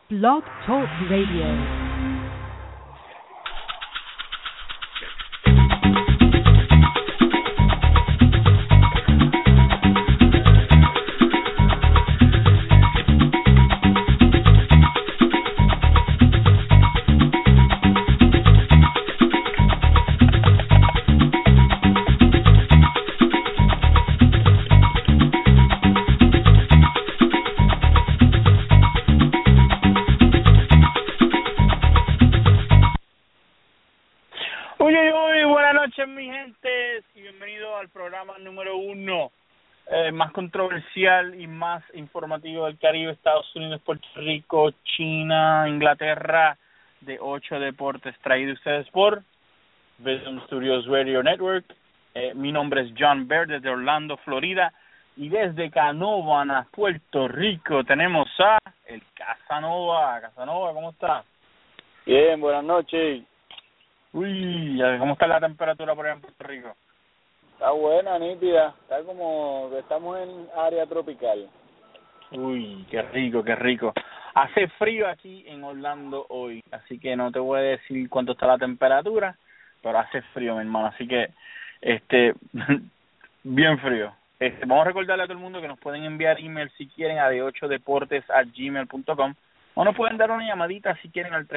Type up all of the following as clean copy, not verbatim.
Blog Talk Radio. Más controversial y más informativo del Caribe, Estados Unidos, Puerto Rico, China, Inglaterra, de 8 Deportes, traído ustedes por Vision Studios Radio Network. Mi nombre es John Baird, desde Orlando, Florida, y desde Canóvana, Puerto Rico, tenemos a el Casanova. Casanova, ¿cómo está? Bien, buenas noches. Uy, ¿cómo está la temperatura por allá en Puerto Rico? Está buena, nítida. Está como que estamos en área tropical. Uy, qué rico, qué rico. Hace frío aquí en Orlando hoy, así que no te voy a decir cuánto está la temperatura, pero hace frío, mi hermano, así que bien frío. Vamos a recordarle a todo el mundo que nos pueden enviar email si quieren a de8deportes@gmail.com o nos pueden dar una llamadita si quieren al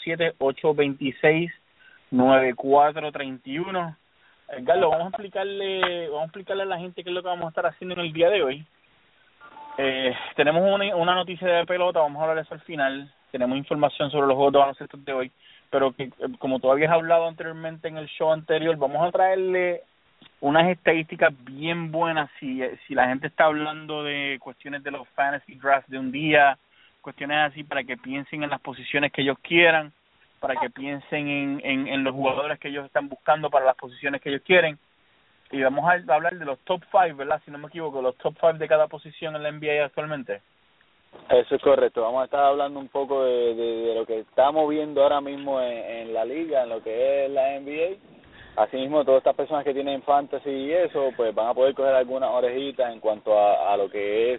347-826-9431. Carlos, vamos a explicarle a la gente qué es lo que vamos a estar haciendo en el día de hoy. Tenemos una noticia de pelota, vamos a hablar de eso al final. Tenemos información sobre los juegos de baloncesto de hoy, pero que como tú habías hablado anteriormente en el show anterior, vamos a traerle unas estadísticas bien buenas si la gente está hablando de cuestiones de los fantasy drafts de un día, cuestiones así para que piensen en las posiciones que ellos quieran, para que piensen en los jugadores que ellos están buscando para las posiciones que ellos quieren. Y vamos a hablar de los top 5, ¿verdad? Si no me equivoco, los top 5 de cada posición en la NBA actualmente. Eso es correcto. Vamos a estar hablando un poco de lo que estamos viendo ahora mismo en la liga, en lo que es la NBA. Asimismo, todas estas personas que tienen fantasy y eso, pues van a poder coger algunas orejitas en cuanto a lo que es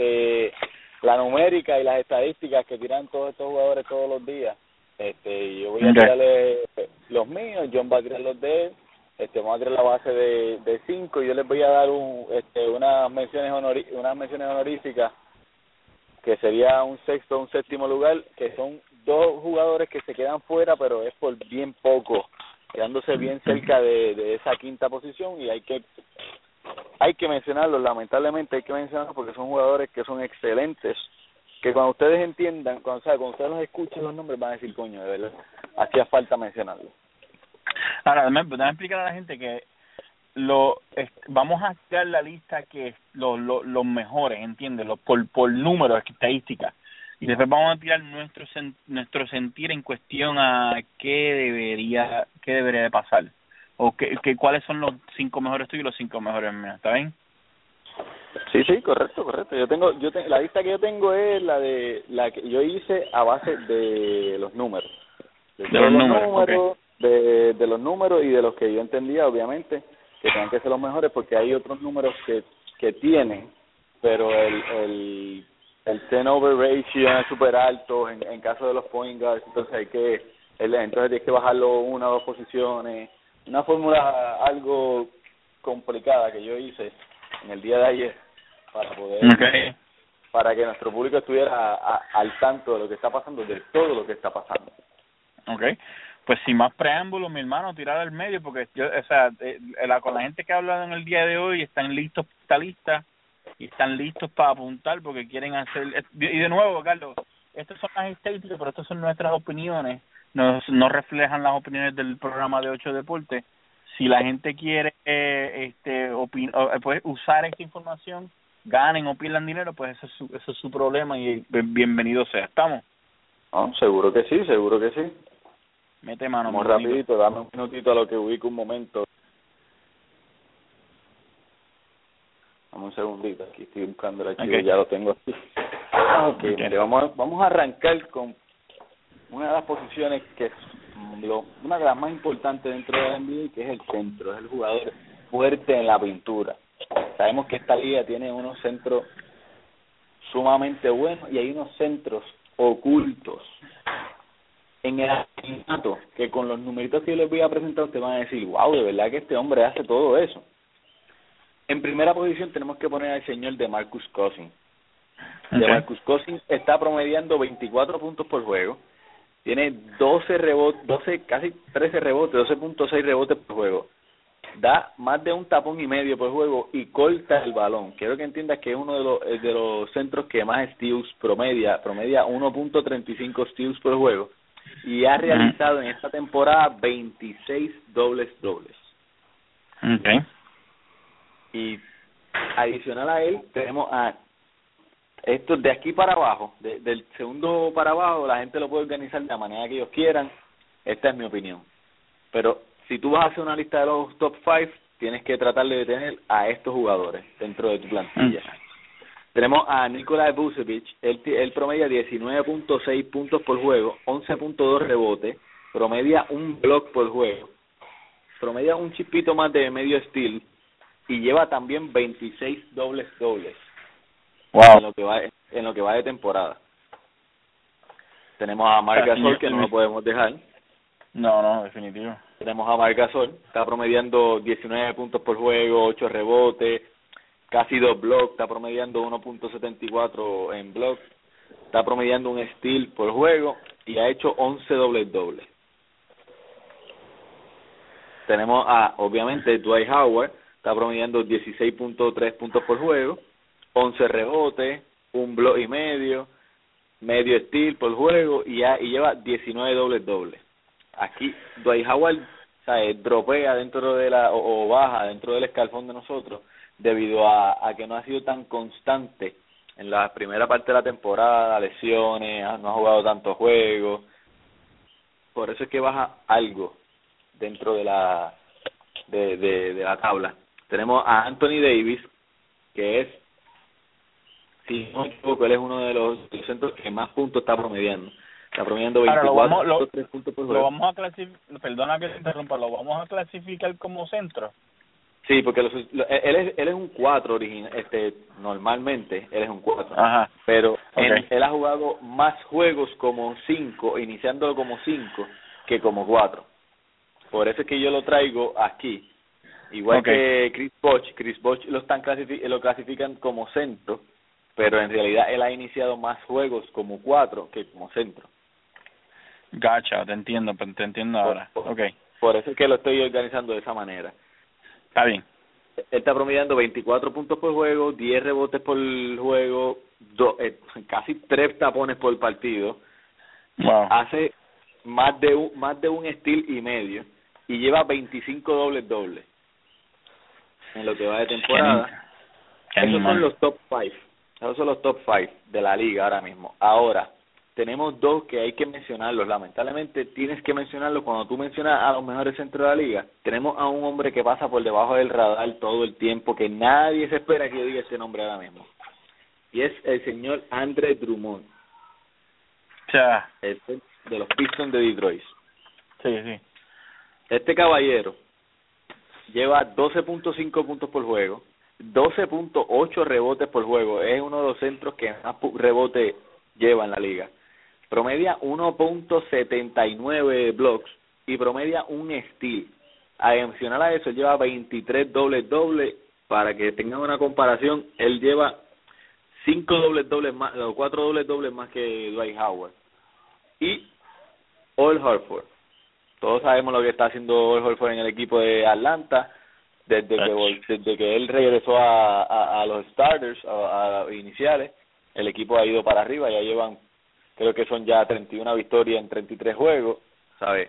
la numérica y las estadísticas que tiran todos estos jugadores todos los días. Yo voy a tirarle los míos, John va a tirar los de él, vamos a tirar la base de 5 y yo les voy a dar unas menciones honoríficas, que sería un sexto, un séptimo lugar, que son dos jugadores que se quedan fuera, pero es por bien poco, quedándose bien cerca de esa quinta posición, y hay que mencionarlos, lamentablemente hay que mencionarlos porque son jugadores que son excelentes, que cuando ustedes entiendan, cuando ustedes los escuchen los nombres van a decir, coño, de verdad, hacía falta mencionarlo. Ahora, déjame explicar a la gente que vamos a hacer la lista que los mejores, ¿entiendes? Por números, estadísticas. Y después vamos a tirar nuestro sentir en cuestión a qué debería de pasar. O cuáles son los 5 mejores tuyos y los 5 mejores míos, ¿está bien? Sí, correcto. La lista que yo tengo es la que yo hice a base de los números. De los números, okay. de los números y de los que yo entendía, obviamente, que tenían que ser los mejores, porque hay otros números que tienen, pero el turnover ratio es súper alto en caso de los point guards, entonces tienes que bajarlo 1 o 2 posiciones. Una fórmula algo complicada que yo hice en el día de ayer para que nuestro público estuviera al tanto de lo que está pasando, de todo lo que está pasando. Okay. Pues sin más preámbulos, mi hermano, tirar al medio, porque con la gente que ha hablado en el día de hoy están listos para esta lista y están listos para apuntar porque quieren hacer. Y de nuevo, Carlos, estas son las estadísticas, pero estas son nuestras opiniones, no reflejan las opiniones del programa de 8 Deportes. Si la gente quiere pues usar esta información, ganen o pierdan dinero, pues eso es su problema y bienvenido sea. ¿Estamos? Seguro que sí. Mete mano. Muy rapidito, dame un minutito a lo que ubico un momento. Dame un segundito, aquí estoy buscando el archivo, Ya lo tengo aquí. Okay. Mire, vamos a arrancar con una de las posiciones que es una de las más importantes dentro de la NBA, que es el centro, es el jugador fuerte en la pintura. Sabemos que esta liga tiene unos centros sumamente buenos y hay unos centros ocultos en el asesinato, que con los numeritos que yo les voy a presentar ustedes van a decir, wow, de verdad que este hombre hace todo eso. En primera posición tenemos que poner al señor DeMarcus Cousins. DeMarcus Cousins está promediando 24 puntos por juego, tiene 12 rebotes, 12, casi 13 rebotes, 12.6 rebotes por juego, da más de un tapón y medio por juego y corta el balón. Quiero que entiendas que es uno de los centros que más steals promedia 1.35 steals por juego, y ha realizado en esta temporada 26 dobles. Okay. Y adicional a él tenemos a estos de aquí para abajo, del segundo para abajo, la gente lo puede organizar de la manera que ellos quieran. Esta es mi opinión. Pero si tú vas a hacer una lista de los top 5, tienes que tratar de tener a estos jugadores dentro de tu plantilla. Tenemos a Nikola Vucevic, él promedia 19.6 puntos por juego, 11.2 rebotes, promedia un block por juego, promedia un chispito más de medio steal y lleva también 26 dobles. Wow. En lo que va de temporada. Tenemos a Marc Gasol, que no lo podemos dejar. No, definitivo. Tenemos a Marc Gasol, está promediando 19 puntos por juego, 8 rebotes, casi 2 blocks, está promediando 1.74 en blocks, está promediando un steal por juego y ha hecho 11 dobles. Tenemos a, obviamente, Dwight Howard, está promediando 16.3 puntos por juego, 11 rebotes, un block y medio steal por juego y lleva 19 dobles. Aquí Dwight Howard, dropea dentro de o baja dentro del escalfón de nosotros debido a que no ha sido tan constante en la primera parte de la temporada, lesiones, no ha jugado tantos juegos. Por eso es que baja algo dentro de la la tabla. Tenemos a Anthony Davis, que es, si no me equivoco, él es uno de los centros que más puntos está promediando. Está promediando 24 puntos por juego. Lo vamos a clasificar, perdona que te interrumpa, lo vamos a clasificar como centro. Sí, porque él es un 4 normalmente, él es un 4. Ajá. Pero Okay. él ha jugado más juegos como 5, iniciándolo como 5, que como 4. Por eso es que yo lo traigo aquí. Igual que Chris Bosh lo clasifican como centro, pero en realidad él ha iniciado más juegos como 4 que como centro. Gacha, te entiendo ahora. Por eso es que lo estoy organizando de esa manera. Está bien. Él está promediando 24 puntos por juego, 10 rebotes por juego, casi 3 tapones por partido. Wow. Hace más de un steal y medio y lleva 25 dobles en lo que va de temporada. Esos son los top 5. Esos son los top 5 de la liga ahora mismo. Ahora, tenemos 2 que hay que mencionarlos. Lamentablemente tienes que mencionarlos cuando tú mencionas a los mejores centros de la liga. Tenemos a un hombre que pasa por debajo del radar todo el tiempo, que nadie se espera que yo diga este nombre ahora mismo. Y es el señor Andre Drummond. De los Pistons de Detroit. Sí. Este caballero lleva 12.5 puntos por juego, 12.8 rebotes por juego. Es uno de los centros que más rebote lleva en la liga. Promedia 1.79 blocks y promedia un steal. Adicional a eso, lleva 23 dobles. Para que tengan una comparación, él lleva 5 dobles más, 4 dobles más que Dwight Howard. Y Al Horford. Todos sabemos lo que está haciendo Al Horford en el equipo de Atlanta desde que él regresó a los starters, a iniciales. El equipo ha ido para arriba, ya llevan, creo que son ya 31 victorias en 33 juegos, ¿sabes?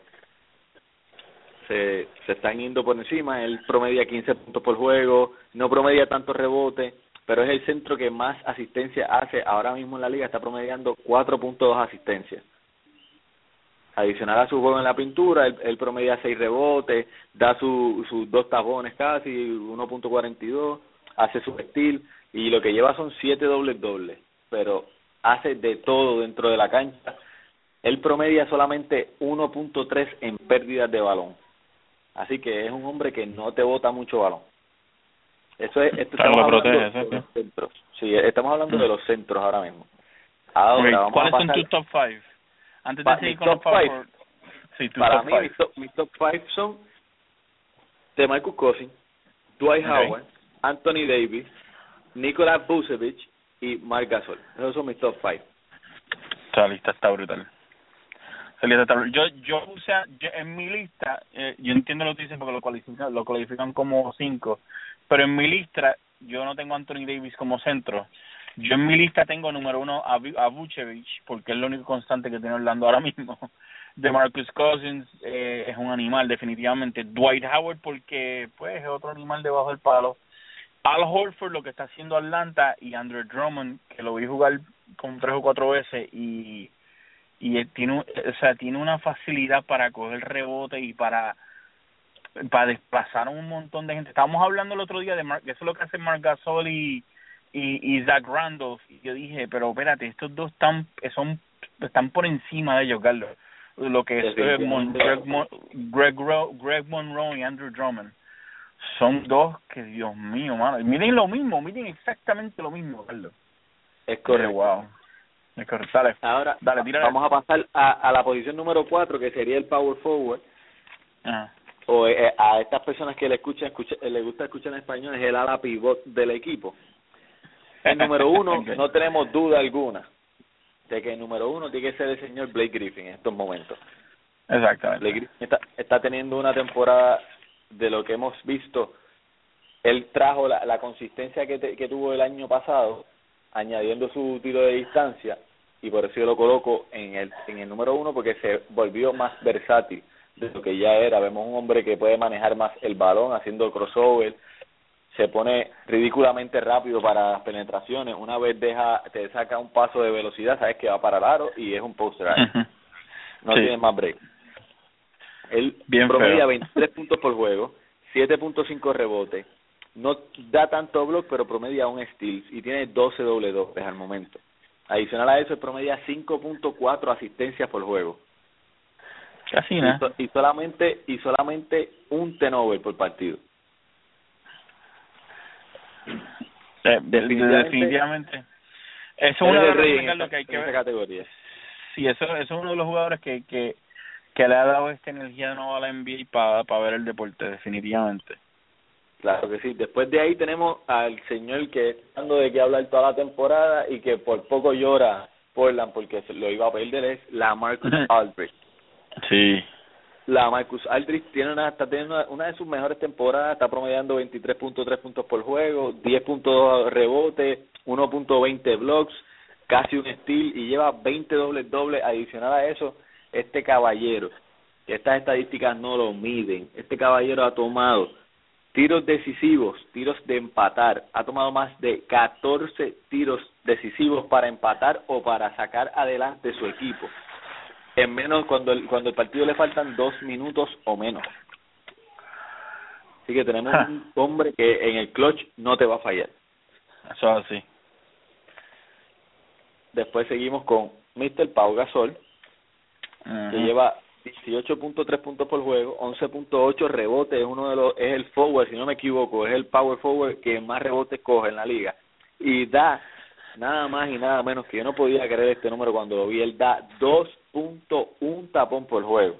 Se están yendo por encima. Él promedia 15 puntos por juego, no promedia tantos rebotes, pero es el centro que más asistencia hace ahora mismo en la liga. Está promediando 4.2 asistencias. Adicional a su juego en la pintura, él promedia 6 rebotes, da sus 2 tapones casi, 1.42, hace su steal, y lo que lleva son 7 dobles, pero hace de todo dentro de la cancha. Él promedia solamente 1.3 en pérdidas de balón. Así que es un hombre que no te bota mucho balón. Estamos hablando de los centros. Sí, estamos hablando de los centros ahora mismo. Ahora vamos ¿cuáles a son pasar tus top 5? Antes de seguir con los top five. favoritos. Sí, tus Para top mí, 5. mis top 5 son DeMarcus Cousins, Dwight Howard, Anthony Davis, Nikola Vucevic y Marc Gasol. Esos son mis top 5. Esa lista está brutal. Yo puse en mi lista, yo entiendo lo que dicen porque lo cualifican como 5, pero en mi lista yo no tengo a Anthony Davis como centro. Yo en mi lista tengo número 1 a Vucevic, porque es lo único constante que tiene Orlando ahora mismo. DeMarcus Cousins es un animal definitivamente. Dwight Howard porque pues es otro animal debajo del palo. Al Horford, lo que está haciendo Atlanta, y Andre Drummond, que lo vi jugar como 3 o 4 veces y él tiene una facilidad para coger rebote y para desplazar a un montón de gente. Estábamos hablando el otro día de eso es lo que hace Marc Gasol y Zach Randolph, y yo dije, pero espérate, estos dos están por encima de ellos, Carlos. Lo que es Greg Monroe y Andrew Drummond son dos que, Dios mío, mano, miren exactamente lo mismo, Carlos. Es correcto. Wow. Es correcto. Dale. Ahora Dale, vamos a pasar a la posición número 4, que sería el power forward. O a estas personas que le gusta escuchar en español, es el ala pivot del equipo. El número 1, no tenemos duda alguna de que el número 1 tiene que ser el señor Blake Griffin en estos momentos. Exactamente. Blake Griffin está teniendo una temporada, de lo que hemos visto. Él trajo la consistencia que tuvo el año pasado, añadiendo su tiro de distancia, y por eso yo lo coloco en el número 1, porque se volvió más versátil de lo que ya era. Vemos un hombre que puede manejar más el balón, haciendo crossover, se pone ridículamente rápido para las penetraciones. Una vez te saca un paso de velocidad, sabes que va para el aro y es un poster ahí. No tiene más break. Él promedia 23 puntos por juego, 7.5 rebotes, no da tanto block, pero promedia un steals y tiene 12 doble dobles al momento. Adicional a eso, él promedia 5.4 asistencias por juego. Casi nada. Y solamente un turnover por partido. Definitivamente. Eso es uno de los que hay que ver. Categoría. Sí, eso es uno de los jugadores que le ha dado esta energía de nuevo a la NBA para ver el deporte, definitivamente. Claro que sí. Después de ahí tenemos al señor que está dando de qué hablar toda la temporada y que por poco llora Portland porque lo iba a perder, es LaMarcus Aldridge. Sí. LaMarcus Aldridge está teniendo una de sus mejores temporadas, está promediando 23.3 puntos por juego, 10.2 rebotes, 1.20 blocks, casi un steal, y lleva 20 dobles. Adicional a eso, este caballero, que estas estadísticas no lo miden, este caballero ha tomado tiros decisivos, tiros de empatar, ha tomado más de 14 tiros decisivos para empatar o para sacar adelante su equipo, en menos cuando el partido le faltan 2 minutos o menos. Así que tenemos un hombre que en el clutch no te va a fallar. Eso es así. Después seguimos con Mr. Pau Gasol, que lleva 18.3 puntos por juego, 11.8 rebotes, es el forward, si no me equivoco, es el power forward que más rebotes coge en la liga, y da nada más y nada menos, que yo no podía creer este número cuando lo vi, él da 2.1 tapón por juego.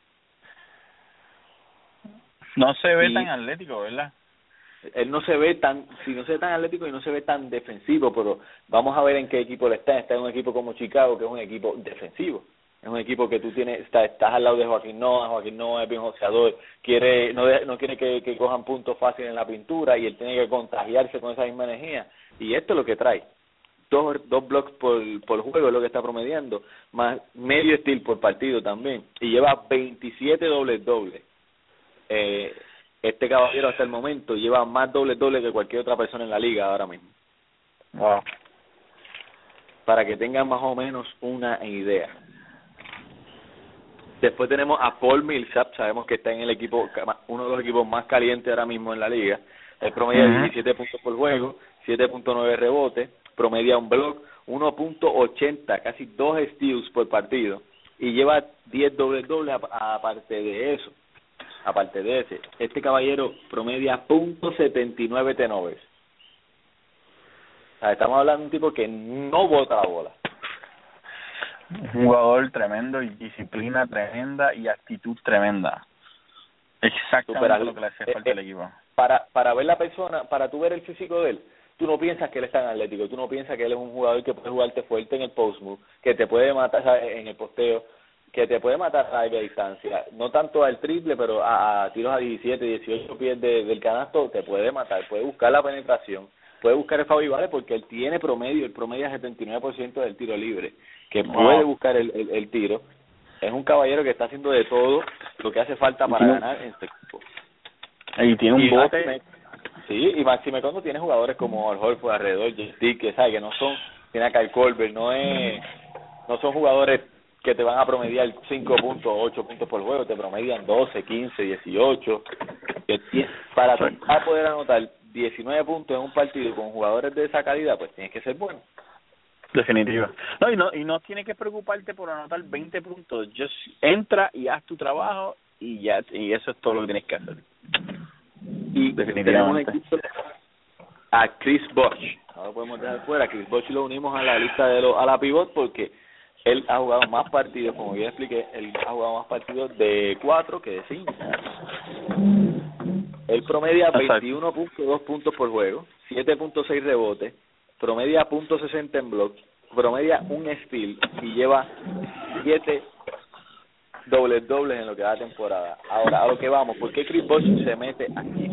No se ve tan atlético, ¿verdad? Él no se ve tan atlético y no se ve tan defensivo, pero vamos a ver en qué equipo le está en un equipo como Chicago, que es un equipo defensivo. Es un equipo que tú estás al lado de Joaquín Noah es bien joseador, no quiere que cojan puntos fáciles en la pintura, y él tiene que contagiarse con esa misma energía, y esto es lo que trae. Dos blocks por juego es lo que está promediando, más medio steal por partido también, y lleva 27 dobles. Este caballero hasta el momento lleva más dobles que cualquier otra persona en la liga ahora mismo. Wow. Para que tengan más o menos una idea. Después tenemos a Paul Millsap, sabemos que está en el equipo, uno de los equipos más calientes ahora mismo en la liga. Él promedia 17 puntos por juego, 7.9 rebotes, promedia un block, 1.80, casi 2 steals por partido, y lleva 10 dobles aparte de eso. Aparte de ese, este caballero promedia .79 turnovers. O sea, estamos hablando de un tipo que no bota la bola. Un jugador tremendo y disciplina tremenda y actitud tremenda. Exactamente lo que le hace falta al equipo. Para ver la persona, para tú ver el físico de él, tú no piensas que él es tan atlético, tú no piensas que él es un jugador que puede jugarte fuerte en el post move, que te puede matar en el posteo, que te puede matar a larga distancia, no tanto al triple, pero a tiros a 17, 18 pies del canasto, te puede matar, puede buscar la penetración, puede buscar el foul y vale porque él tiene promedio, el promedio es 79% del tiro libre, que puede buscar el tiro. Es un caballero que está haciendo de todo lo que hace falta para ganar en este equipo. Y tiene un bote. Sí, y máxime cuando tiene jugadores como Al Horford alrededor, J.T., que sabe que no son, tiene a Kyle Korver, no son jugadores que te van a promediar 5 puntos, 8 puntos por juego, te promedian 12, 15, 18. Para poder anotar 19 puntos en un partido con jugadores de esa calidad, pues tienes que ser bueno. Definitiva. Y no tienes que preocuparte por anotar 20 puntos. Just entra y haz tu trabajo y ya, y eso es todo lo que tienes que hacer. Y tenemos a Chris Bosh. No lo podemos dejar fuera. Chris Bosh lo unimos a la lista a la pivot porque él ha jugado más partidos, como ya expliqué, él ha jugado más partidos de 4 que de 5. Él promedia 21.2 puntos por juego, 7.6 rebotes, promedia .60 en block, promedia un steal y lleva 7 dobles en lo que da temporada. Ahora, a lo que vamos, ¿por qué Chris Bosh se mete aquí?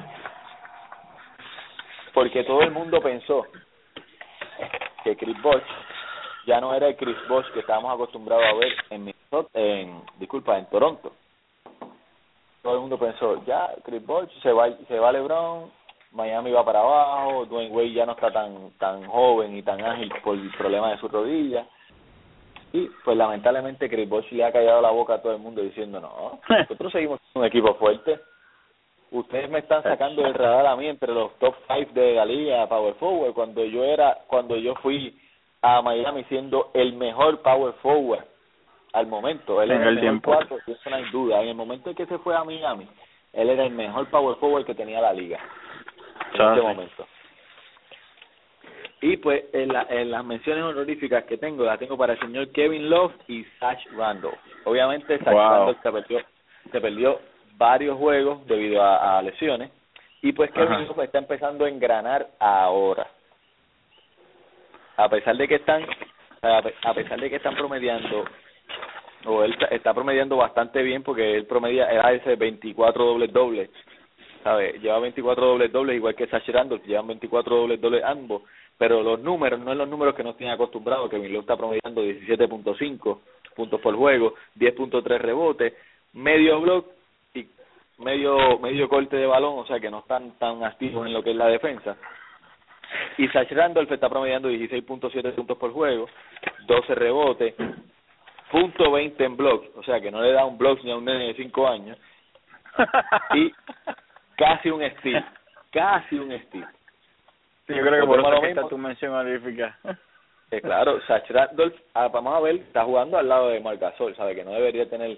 Porque todo el mundo pensó que Chris Bosh ya no era el Chris Bosh que estábamos acostumbrados a ver en Toronto. Todo el mundo pensó, ya Chris Bosh se va LeBron, Miami va para abajo, Dwayne Wade ya no está tan joven y tan ágil por el problema de su rodilla. Y pues lamentablemente Chris Bosh le ha callado la boca a todo el mundo diciendo, no, nosotros seguimos siendo un equipo fuerte. Ustedes me están sacando del radar a mí entre los top 5 de la liga Power Forward cuando yo fui a Miami siendo el mejor Power Forward al momento. Él era el mejor 4, y eso no hay duda. En el momento en que se fue a Miami, él era el mejor Power Forward que tenía la liga en ese momento. Y pues en las menciones honoríficas que las tengo para el señor Kevin Love y Zach Randolph. Obviamente Zach Randolph se perdió varios juegos debido a lesiones y pues Kevin Love está empezando a engranar ahora. A pesar de que están promediando, o él está promediando bastante bien porque él era ese 24 dobles, ¿sabes? Lleva 24 dobles igual que Zach Randolph, llevan 24 dobles ambos, pero los números no es los números que nos tienen acostumbrados. Kevin Love está promediando 17.5 puntos por juego, 10.3 rebotes, medio block y medio corte de balón, o sea que no están tan activos en lo que es la defensa. Y Zach Randolph está promediando 16.7 puntos por juego, 12 rebotes, .20 en block, o sea que no le da un block ni a un nene de 5 años, y casi un steal. Sí, yo creo que por eso está tu mención honorífica. Claro, Zach Randolph, vamos a ver, está jugando al lado de Marc Gasol, sabe que no debería tener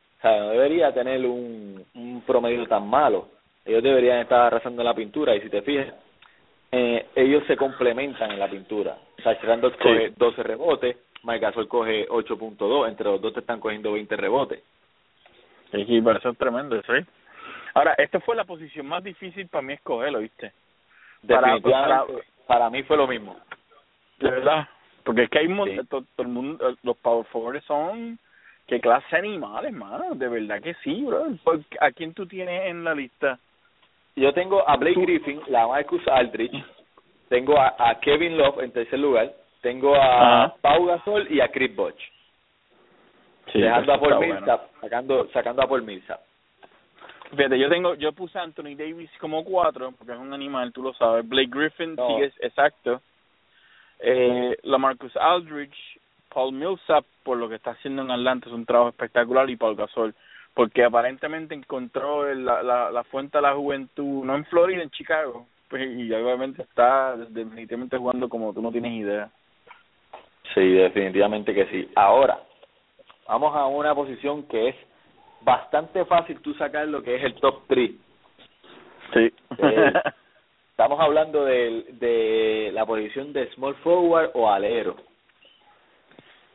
un promedio tan malo. Ellos deberían estar arrasando en la pintura y si te fijas, ellos se complementan en la pintura. Zach Randolph coge 12 rebotes, Marc Gasol coge 8.2, entre los dos te están cogiendo 20 rebotes. Sí, pero eso es tremendo, sí. Ahora, esta fue la posición más difícil para mí escogerlo, ¿viste? Definitivamente, para mí fue lo mismo. De verdad, porque es que hay todo el mundo, los power forwards son, qué clase de animales, mano, de verdad que sí, bro. ¿A quién tú tienes en la lista? Yo tengo a Blake Griffin, la Marcus Aldridge, tengo a Kevin Love en tercer lugar, tengo a Pau Gasol y a Chris Bosh. Sí, dejando a Paul Millsap, sacando a Paul Millsap. Fíjate, yo puse a Anthony Davis como 4, porque es un animal, tú lo sabes. Blake Griffin, sigue exacto. LaMarcus Aldridge, Paul Millsap, por lo que está haciendo en Atlanta, es un trabajo espectacular, y Paul Gasol, porque aparentemente encontró la fuente de la juventud, no en Florida, en Chicago, pues, y obviamente está definitivamente jugando como tú no tienes idea. Sí, definitivamente que sí. Ahora, vamos a una posición que es bastante fácil tú sacar lo que es el top 3. Sí. Estamos hablando de la posición de small forward o alero.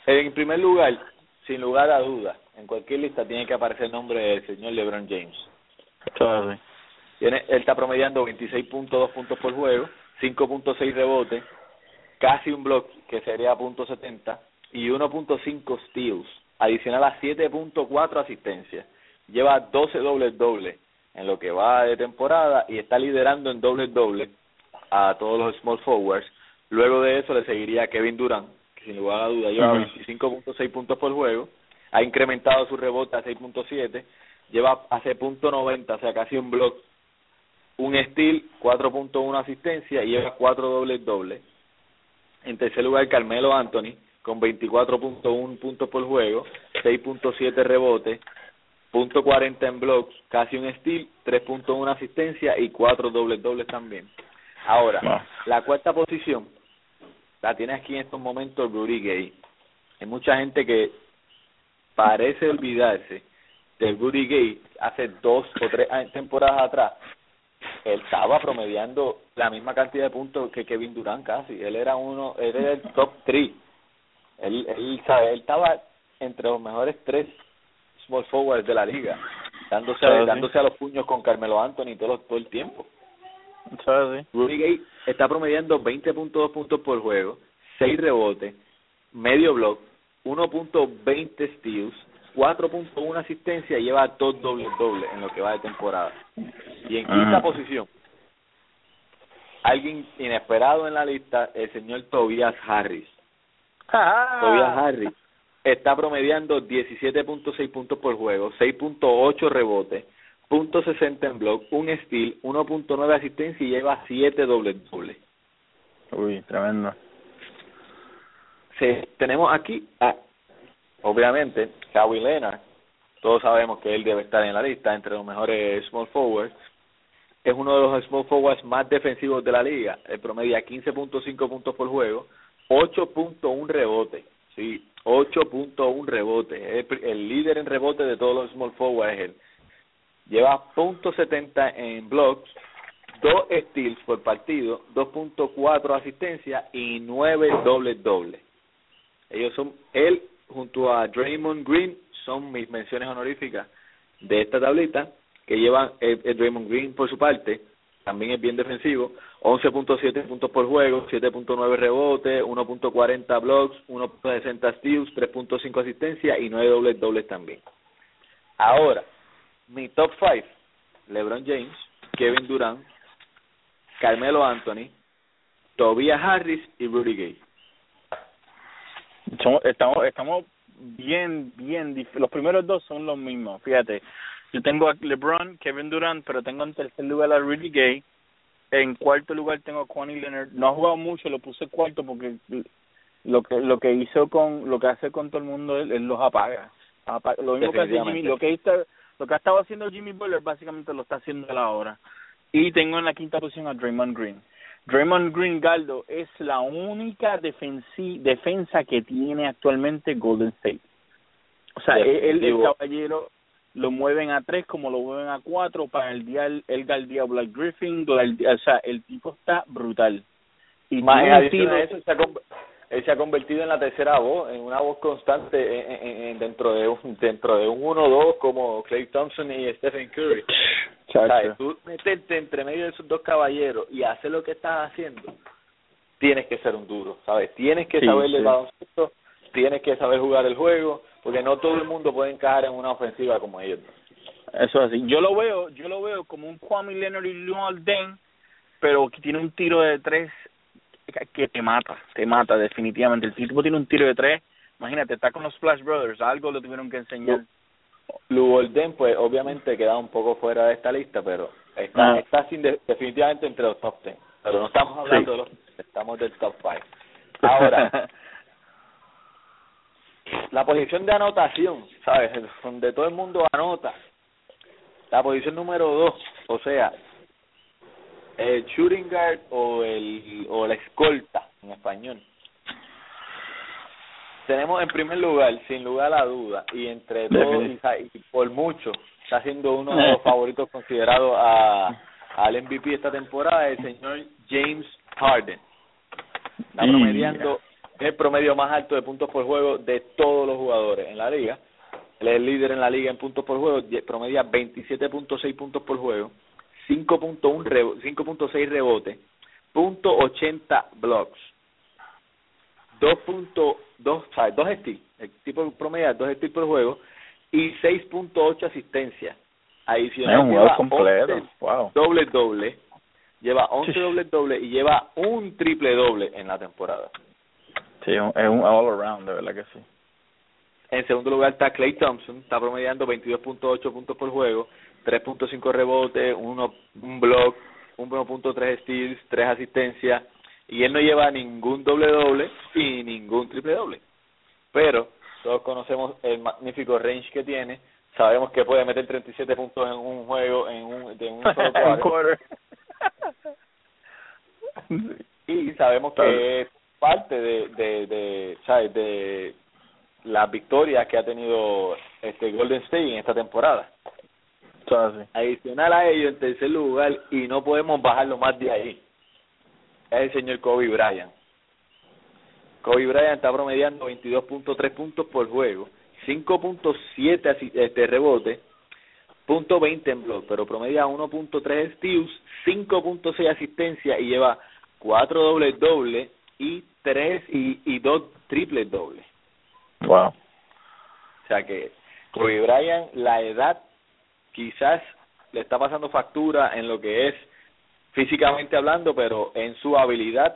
En primer lugar, sin lugar a dudas, en cualquier lista tiene que aparecer el nombre del señor LeBron James. Claro. Él está promediando 26.2 puntos por juego, 5.6 rebotes, casi un block, que sería .70, y 1.5 steals, adicional a 7.4 asistencias. Lleva 12 dobles en lo que va de temporada y está liderando en dobles a todos los small forwards. Luego de eso le seguiría Kevin Durant, que sin lugar a duda lleva 25.6 puntos por juego, ha incrementado su rebote a 6.7, lleva hace .90, o sea casi un block, un steal, 4.1 asistencia y lleva 4 dobles. En tercer lugar, Carmelo Anthony, con 24.1 puntos por juego, 6.7 rebotes, .40 en blocks, casi un steal, 3.1 asistencia y 4 dobles también. Ahora, la cuarta posición la tiene aquí en estos momentos Rudy Gay. Hay mucha gente que parece olvidarse de Rudy Gay. Hace 2 o 3 temporadas atrás, él estaba promediando la misma cantidad de puntos que Kevin Durant casi. Él era el top 3. Él estaba entre los mejores 3 small forwards de la liga, dándose a los puños con Carmelo Anthony todo el tiempo. Rudy Gay está promediando 20.2 puntos por juego, 6 rebotes, medio block, 1.20 steals, 4.1 asistencia y lleva 2 dobles en lo que va de temporada. Y en quinta posición, alguien inesperado en la lista, el señor Tobias Harris. Tobias Harris está promediando 17.6 puntos por juego, 6.8 rebotes, .60 en block, un steal, 1.9 asistencia y lleva 7 dobles. Uy, tremendo. Tenemos aquí, obviamente, Kawhi Leonard. Todos sabemos que él debe estar en la lista entre los mejores small forwards. Es uno de los small forwards más defensivos de la liga. Él promedia 15.5 puntos por juego, 8.1 rebote. Sí, 8.1 rebote. El líder en rebote de todos los small forwards es él. Lleva .70 en blocks, 2 steals por partido, 2.4 asistencia y 9 dobles. Él junto a Draymond Green son mis menciones honoríficas de esta tablita, que llevan Draymond Green por su parte, también es bien defensivo, 11.7 puntos por juego, 7.9 rebotes, 1.40 blocks, 1.60 steals, 3.5 asistencia y 9 dobles también. Ahora, mi top 5, LeBron James, Kevin Durant, Carmelo Anthony, Tobias Harris y Rudy Gay. Estamos bien, los primeros dos son los mismos, fíjate. Yo tengo a LeBron, Kevin Durant, pero tengo en tercer lugar a Rudy Gay. En cuarto lugar tengo a Kawhi Leonard. No ha jugado mucho, lo puse cuarto porque lo que hace con todo el mundo él los apaga. Lo mismo que hace Jimmy, lo que ha estado haciendo Jimmy Butler básicamente lo está haciendo él ahora. Y tengo en la quinta posición a Draymond Green. Draymond Green, Galdo, es la única defensa que tiene actualmente Golden State. O sea, el caballero lo mueven a 3 como lo mueven a 4 para el día el Galdía Black Griffin. O sea, el tipo está brutal. Y más adición a eso, él se ha convertido en la tercera voz, en una voz constante dentro de un 1-2 como Klay Thompson y Stephen Curry. ¿Sabes? Tú meterte entre medio de esos dos caballeros y hacer lo que estás haciendo, tienes que ser un duro, ¿sabes? Tienes que saber el baloncesto, tienes que saber jugar el juego, porque no todo el mundo puede encajar en una ofensiva como ellos. Eso es así. Yo lo veo como un Kawhi Leonard y Luol Deng, pero que tiene un tiro de 3 que te mata definitivamente. El tipo tiene un tiro de 3, imagínate, está con los Splash Brothers, algo le tuvieron que enseñar. Luol Deng, pues obviamente queda un poco fuera de esta lista, pero está definitivamente entre los top 10. Pero no estamos hablando estamos del top 5. Ahora, la posición de anotación, ¿sabes? Donde todo el mundo anota. La posición número 2, o sea, el shooting guard o la escolta en español. Tenemos en primer lugar, sin lugar a duda, y entre todos, y por mucho, está siendo uno de los favoritos considerados al MVP esta temporada, el señor James Harden. Está promediando el promedio más alto de puntos por juego de todos los jugadores en la liga. Él es el líder en la liga en puntos por juego, promedia 27.6 puntos por juego, 5.6 rebotes, .80 blocks, 2 steals, el tipo promedia 2 steals por juego y 6.8 asistencias. Adicional, es un jugador completo. Wow. Doble, lleva 11 doble y lleva un triple-doble en la temporada. Sí, es un all-around, de verdad que sí. En segundo lugar está Klay Thompson, está promediando 22.8 puntos por juego, 3.5 rebotes, un block, 1.3 steals, 3 asistencias, y él no lleva ningún doble-doble y ningún triple-doble. Pero todos conocemos el magnífico range que tiene, sabemos que puede meter 37 puntos en un juego, en un solo quarter. Y sabemos que es parte de las victorias que ha tenido Golden State en esta temporada. Adicional a ello, en tercer lugar, y no podemos bajarlo más de ahí, es el señor Kobe Bryant. Kobe Bryant está promediando 22.3 puntos por juego, 5.7 rebotes, .20 en block, pero promedia 1.3 steals, 5.6 asistencia y lleva 4 dobles y 2 triples dobles. Wow. O sea que Kobe Bryant, la edad quizás le está pasando factura en lo que es físicamente hablando, pero en su habilidad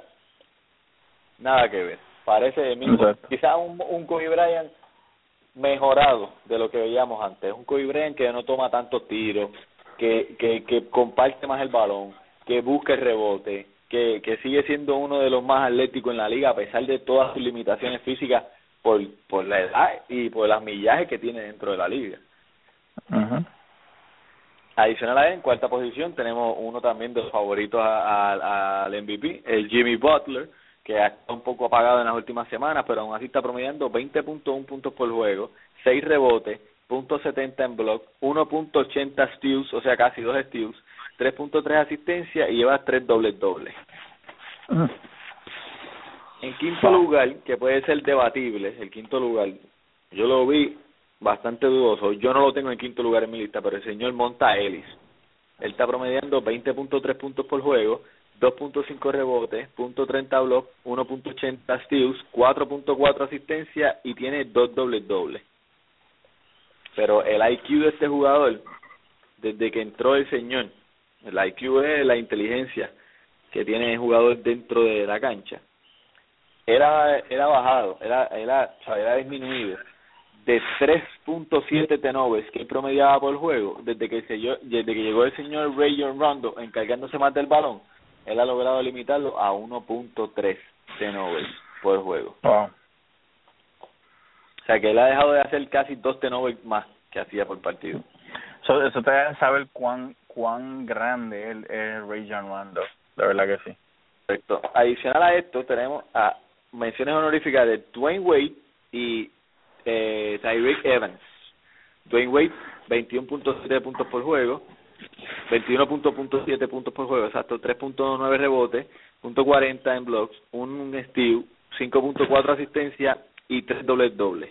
nada que ver. Parece el mismo, quizás un Kobe Bryant mejorado de lo que veíamos antes. Un Kobe Bryant que no toma tantos tiros, que comparte más el balón, que busca el rebote, que sigue siendo uno de los más atléticos en la liga a pesar de todas sus limitaciones físicas por la edad y por las millajes que tiene dentro de la liga. Uh-huh. Adicional a él, en cuarta posición tenemos uno también de los favoritos al MVP, el Jimmy Butler, que está un poco apagado en las últimas semanas, pero aún así está promediando 20.1 puntos por juego, 6 rebotes, .70 en block, 1.80 steals, o sea casi 2 steals, 3.3 asistencias y lleva 3 dobles. Uh-huh. En quinto lugar, que puede ser debatible, el quinto lugar, yo lo vi bastante dudoso, yo no lo tengo en quinto lugar en mi lista, pero el señor Monta Ellis, él está promediando 20.3 puntos por juego, 2.5 rebotes, .30 block, 1.80 steals, 4.4 asistencia y tiene 2 dobles. Pero el IQ de este jugador, desde que entró el señor, el IQ es la inteligencia que tiene el jugador dentro de la cancha, era bajado, era disminuido de 3.7 turnovers que él promediaba por juego desde que llegó el señor Rajon Rondo encargándose más del balón. Él ha logrado limitarlo a 1.3 turnovers por juego. Wow. O sea que él ha dejado de hacer casi 2 turnovers más que hacía por partido. Eso te da saber cuán grande es Rajon Rondo, de verdad que sí. Perfecto. Adicional a esto tenemos a menciones honoríficas de Dwayne Wade y Tyreke Evans. Dwayne Wade 21.7 puntos por juego, 21.7 puntos por juego, exacto, 3.9 rebotes, .40 en blocks, un steal, 5.4 asistencia y 3 dobles.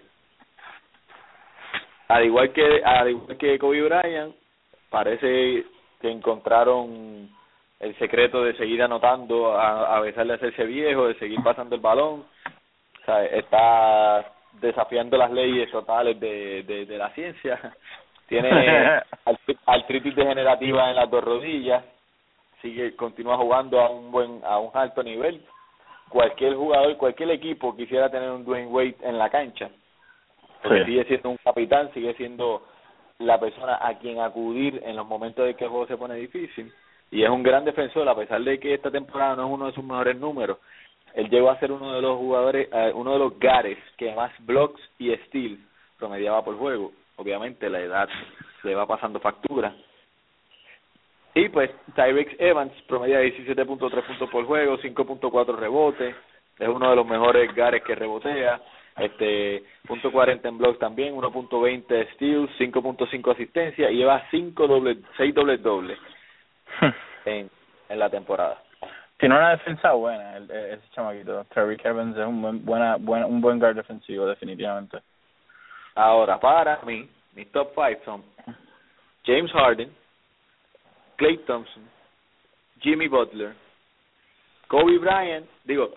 Al igual que Kobe Bryant, parece que encontraron el secreto de seguir anotando a pesar de hacerse viejo, de seguir pasando el balón. O sea, está desafiando las leyes totales de la ciencia. Tiene artritis degenerativa en las 2 rodillas, continúa jugando a un alto nivel. Cualquier jugador, cualquier equipo quisiera tener un Dwayne Wade en la cancha, porque sigue siendo un capitán, sigue siendo la persona a quien acudir en los momentos de que el juego se pone difícil, y es un gran defensor, a pesar de que esta temporada no es uno de sus mejores números. Él llegó a ser uno de los jugadores, uno de los guards que más blocks y steals promediaba por juego. Obviamente la edad le va pasando factura. Y pues Tyreke Evans promedia 17.3 puntos por juego, 5.4 rebotes, es uno de los mejores guards que rebotea, .40 en blocks también, 1.20 steals, 5.5 asistencia y lleva 6 dobles en la temporada. Tiene una defensa buena, ese chamaquito. Tariq Evans es un buen guard defensivo, definitivamente. Ahora, para mí, mis top 5 son James Harden, Klay Thompson, Jimmy Butler, Kobe Bryant,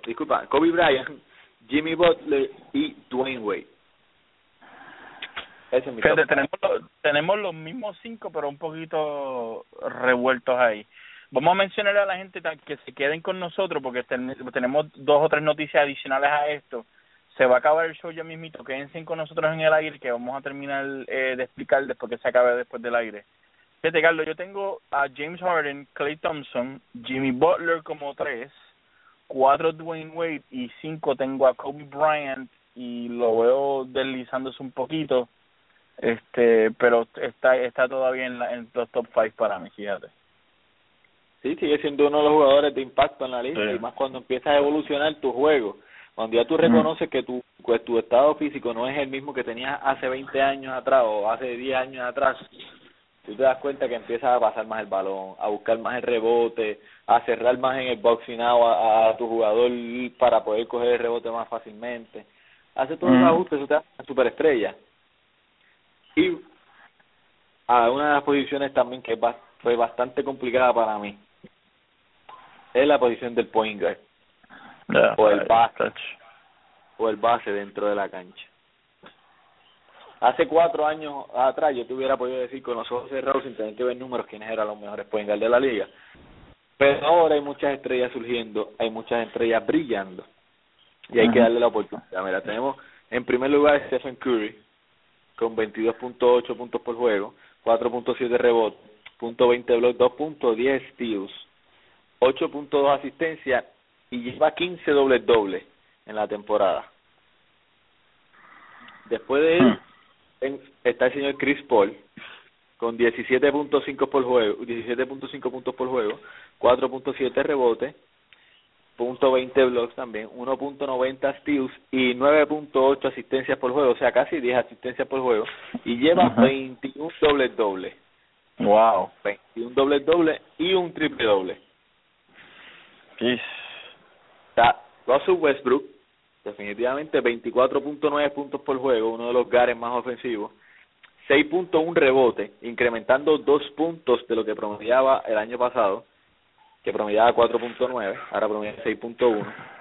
Jimmy Butler y Dwayne Wade. Ese es mi top. Tenemos los mismos 5, pero un poquito revueltos ahí. Vamos a mencionar a la gente que se queden con nosotros porque tenemos 2 o 3 noticias adicionales a esto. Se va a acabar el show ya mismito. Quédense con nosotros en el aire que vamos a terminar de explicar después que se acabe después del aire. Fíjate, Carlos, yo tengo a James Harden, Klay Thompson, Jimmy Butler como 3, 4 Dwayne Wade y 5 tengo a Kobe Bryant y lo veo deslizándose un poquito, pero está todavía en los top 5 para mí, fíjate. Sí, sigue siendo uno de los jugadores de impacto en la lista, sí. Y más cuando empiezas a evolucionar tu juego, cuando ya tú reconoces que tu estado físico no es el mismo que tenías hace 20 años atrás o hace 10 años atrás, tú te das cuenta que empiezas a pasar más el balón, a buscar más el rebote, a cerrar más en el boxing out a tu jugador para poder coger el rebote más fácilmente. Hace todos los ajustes, eso te hace una superestrella. Y a una de las posiciones también que fue bastante complicada para mí es la posición del point guard, o el base dentro de la cancha. Hace 4 años atrás yo te hubiera podido decir con los ojos cerrados sin tener que ver números quiénes eran los mejores point guard de la liga, pero ahora hay muchas estrellas surgiendo, hay muchas estrellas brillando y hay que darle la oportunidad. Mira, tenemos en primer lugar a Stephen Curry con 22.8 puntos por juego, 4.7 rebotes, .20 blocks, 2.10 steals, 8.2 asistencias y lleva 15 dobles en la temporada. Después de él está el señor Chris Paul con 17.5 por juego, 17.5 puntos por juego, 4.7 rebotes, .20 blocks también, 1.90 steals y 9.8 asistencias por juego, o sea, casi 10 asistencias por juego, y lleva 21 dobles. Wow. 21 dobles y un triple doble. Yes. Está Russell Westbrook, definitivamente 24.9 puntos por juego, uno de los guards más ofensivos, 6.1 rebote, incrementando 2 puntos de lo que promediaba el año pasado, que promediaba 4.9, ahora promedia 6.1.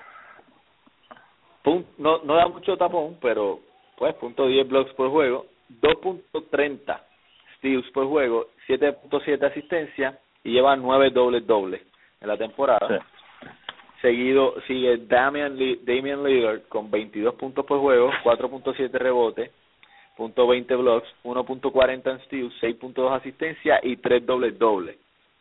No da mucho tapón, pero pues .10 blocks por juego, 2.30 steals por juego, 7.7 asistencia y lleva 9 dobles en la temporada. Sí. Seguido sigue Damian Lillard con 22 puntos por juego, 4.7 rebotes, .20 blocks, 1.40 en steals, 6.2 asistencia y 3 dobles.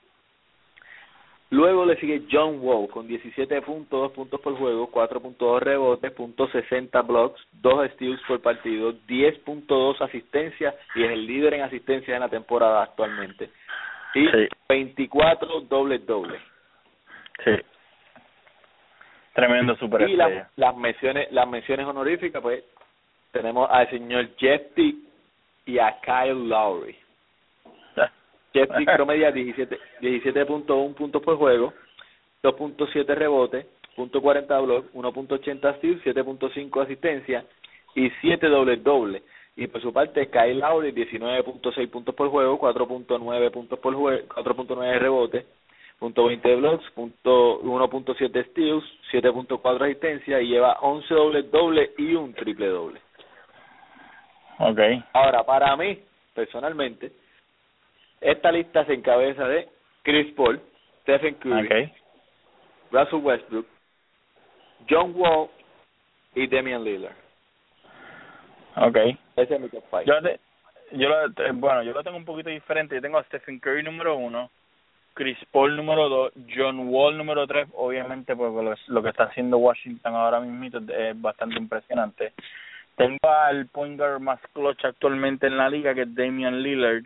Luego le sigue John Wall con 17.2 puntos por juego, 4.2 rebotes, .60 blocks, 2 steals por partido, 10.2 asistencias y es el líder en asistencias en la temporada actualmente. Y 24 dobles. Sí. Tremendo superestrella. Y las menciones honoríficas, pues tenemos al señor Jeff Teague y a Kyle Lowry. Jeff Teague promedia 17.1 puntos por juego, 2.7 rebotes, .40 blocks, 1.80 steals, 7.5 asistencia y 7 dobles. Y por su parte Kyle Lowry 19.6 puntos por juego, 4.9 puntos por juego, 4.9 rebotes, .20 blocks, 1.7 steals, 7.4 asistencia y lleva 11 dobles y un triple doble. Okay. Ahora, para mí, personalmente, esta lista se encabeza de Chris Paul, Stephen Curry, Russell Westbrook, John Wall y Damian Lillard. Okay. Ese es mi top 5. Yo lo tengo un poquito diferente. Yo tengo a Stephen Curry número 1, Chris Paul número 2, John Wall número 3. Obviamente, pues lo que está haciendo Washington ahora mismo es bastante impresionante. Tengo al point guard más clutch actualmente en la liga, que es Damian Lillard.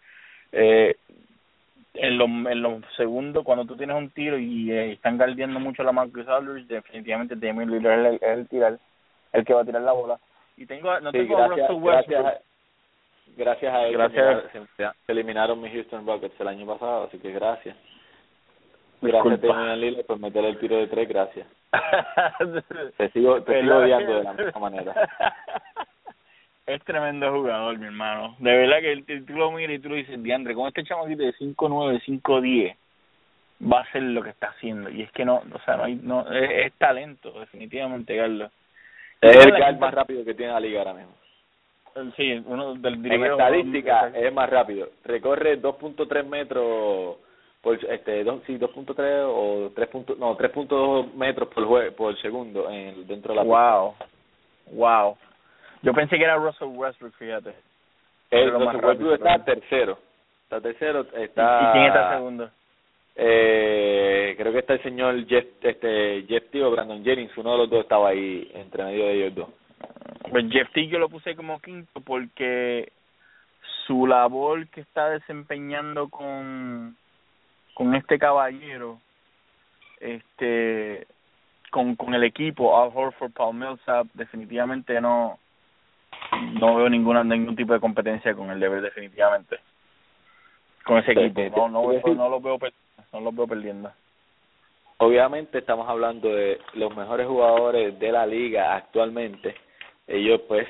En los segundos, cuando tú tienes un tiro y están guardiando mucho a la Marcus Aldridge, definitivamente Damian Lillard es el que va a tirar la bola. Y tengo a Russell Westbrook. Gracias a él se eliminaron mis Houston Rockets el año pasado, así que gracias. Gracias, Damian Lillard, por meterle el tiro de 3, gracias. Te sigo odiando de la misma manera. Es tremendo jugador, mi hermano. De verdad que tú lo miras y tú lo dices, Diandre, con este chamaquito de 5'9", 5'10", va a hacer lo que está haciendo. Y es que no, o sea, es talento, definitivamente, Carlos. Es el guard más rápido que tiene la liga ahora mismo. Sí, uno del en estadística es más rápido. Recorre 2.3 metros por 2.3 o 3.2 metros por segundo dentro de la pista. Wow. Yo pensé que era Russell Westbrook, fíjate. Russell Westbrook está tercero. ¿Y quién está segundo? Creo que está el señor Jeff Teague o Brandon Jennings, uno de los dos estaba ahí entre medio de ellos dos. Pues Jeff Teague yo lo puse como quinto porque su labor que está desempeñando con este caballero, con el equipo, Al Horford, Paul Millsap, definitivamente no veo ningún tipo de competencia con el deber, definitivamente, con ese equipo. No los veo perdiendo. Obviamente estamos hablando de los mejores jugadores de la liga actualmente. Ellos pues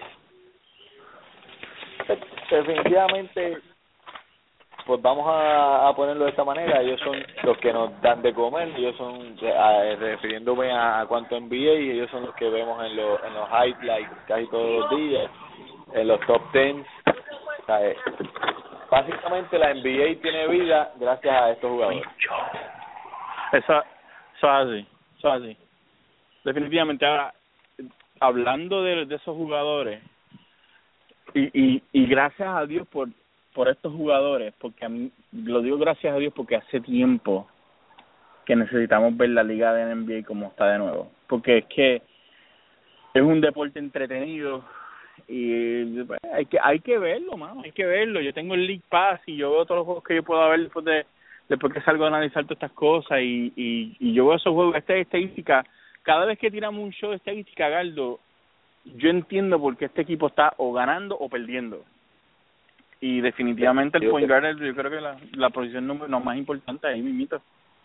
definitivamente, pues vamos a ponerlo de esta manera, ellos son los que nos dan de comer, ellos son, refiriéndome a cuanto NBA, ellos son los que vemos en los highlights casi todos los días, en los top 10. O sea, básicamente la NBA tiene vida gracias a estos jugadores. Eso es así. Definitivamente. Ahora, hablando de esos jugadores, y gracias a Dios por estos jugadores, porque a mí, lo digo gracias a Dios porque hace tiempo que necesitamos ver la liga de NBA como está de nuevo, porque es que es un deporte entretenido y hay que verlo, mano, hay que verlo. Yo tengo el League Pass y yo veo todos los juegos que yo pueda ver después que salgo a analizar todas estas cosas y yo veo esos juegos. Esta estadística, cada vez que tiramos un show de estadística, Galdo, yo entiendo por qué este equipo está o ganando o perdiendo. Y definitivamente el point guard, yo creo que la posición no más importante ahí mismito.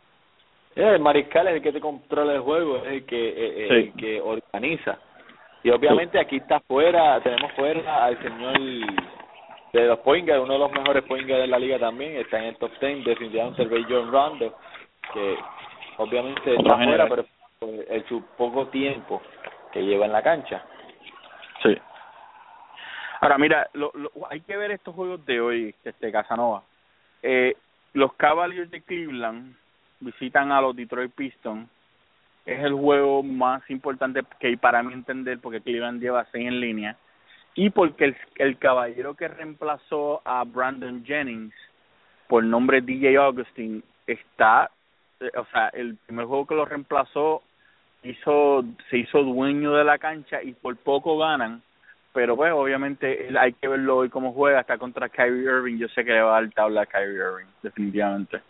El mariscal es el que te controla el juego, es el que organiza. Y obviamente aquí tenemos fuera al señor de los point guard, uno de los mejores point guard de la liga también, está en el top 10, definitivamente el Rajon Rondo, que obviamente está fuera, pero en su poco tiempo que lleva en la cancha. Sí. Ahora mira, hay que ver estos juegos de hoy, Casanova. Los Cavaliers de Cleveland visitan a los Detroit Pistons. Es el juego más importante que para mí entender, porque Cleveland lleva 6 en línea y porque el caballero que reemplazó a Brandon Jennings por nombre DJ Augustin está, o sea, el primer juego que lo reemplazó se hizo dueño de la cancha y por poco ganan, pero pues obviamente hay que verlo hoy cómo juega. Está contra Kyrie Irving, yo sé que le va a dar tabla a Kyrie Irving, definitivamente.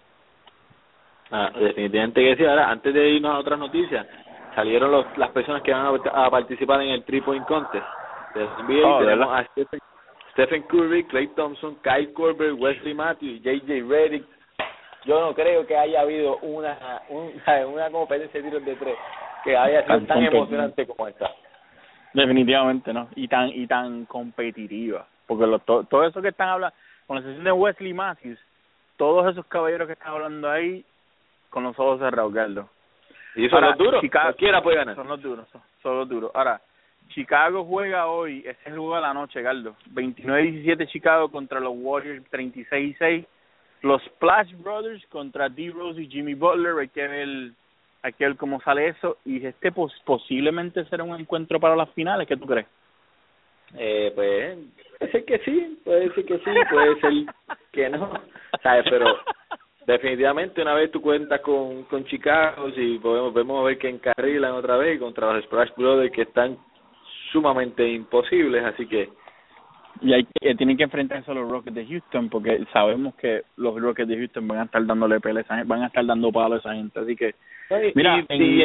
Definitivamente que sí. Ahora, antes de irnos a otras noticias, salieron las personas que van a participar en el 3-point contest de NBA. Tenemos a Stephen Curry, Klay Thompson, Kyle Korver, Wesley Matthews, J.J. Redick. Yo no creo que haya habido una competencia de tiros de 3 que haya sido tan emocionante como esta. Definitivamente no, y tan competitiva, porque todo eso que están hablando, con la sesión de Wesley Matthews, todos esos caballeros que están hablando ahí, con los ojos cerrados, Galdo. Y son los duros, cualquiera puede ganar. Son los duros. Ahora, Chicago juega hoy, ese es el juego de la noche, Galdo. 29-17 Chicago contra los Warriors, 36-6. Los Splash Brothers contra D. Rose y Jimmy Butler. Hay que ver cómo sale eso. Y posiblemente será un encuentro para las finales. ¿Qué tú crees? Pues puede ser que sí, puede ser que no, ¿sabes? Pero definitivamente una vez tú cuentas con Chicago, si vemos a ver que encarrilan otra vez contra los Splash Brothers, que están sumamente imposibles, así que tienen que enfrentarse a los Rockets de Houston, porque sabemos que los Rockets de Houston van a estar dándole pelea, van a estar dando palo a esa gente, así que mira,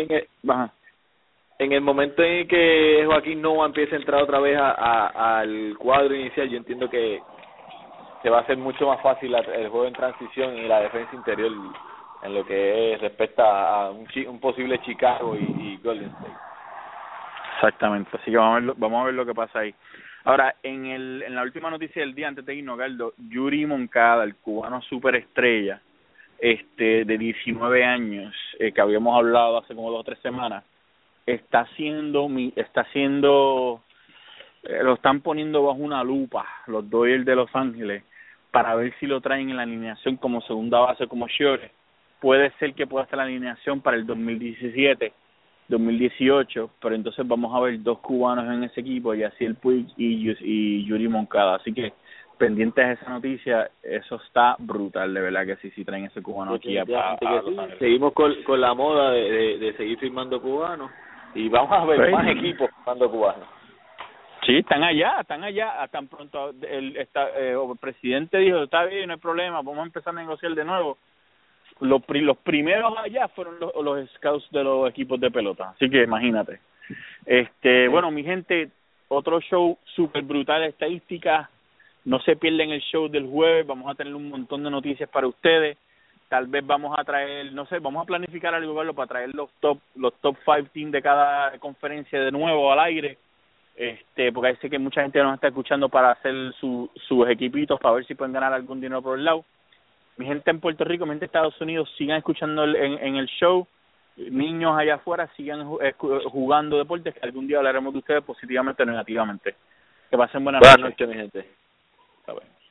en el momento en que Joaquín Noah empiece a entrar otra vez al cuadro inicial, yo entiendo que se va a hacer mucho más fácil el juego en transición y la defensa interior en lo que respecta a un posible Chicago y Golden State. Exactamente, así que vamos a ver lo que pasa ahí. Ahora, en la última noticia del día, antes de irnos, Galdo, Yuri Moncada, el cubano superestrella, de 19 años, que habíamos hablado hace como 2 o 3 semanas, lo están poniendo bajo una lupa los Dodgers de Los Ángeles para ver si lo traen en la alineación como segunda base, como Shore. Puede ser que pueda estar la alineación para el 2017, 2018, pero entonces vamos a ver 2 cubanos en ese equipo, Yasiel Puig y Yuri Moncada. Así que pendientes de esa noticia, eso está brutal, de verdad que sí, si traen ese cubano aquí a Los Ángeles. Seguimos con la moda de seguir firmando cubanos y vamos a ver más equipos firmando cubanos. Sí, están allá, tan pronto el presidente dijo, está bien, no hay problema, vamos a empezar a negociar de nuevo. Los primeros allá fueron los scouts de los equipos de pelota, así que imagínate. Bueno, mi gente, otro show súper brutal, estadísticas, no se pierden el show del jueves, vamos a tener un montón de noticias para ustedes. Tal vez vamos a traer, no sé, vamos a planificar algo para traer los top 5 teams de cada conferencia de nuevo al aire. Porque ahí sé que mucha gente nos está escuchando para hacer sus equipitos para ver si pueden ganar algún dinero por el lado. Mi gente en Puerto Rico, mi gente en Estados Unidos, sigan escuchando en el show. Niños allá afuera, sigan jugando deportes, que algún día hablaremos de ustedes positivamente o negativamente. Que pasen buenas noches, mi gente. A ver.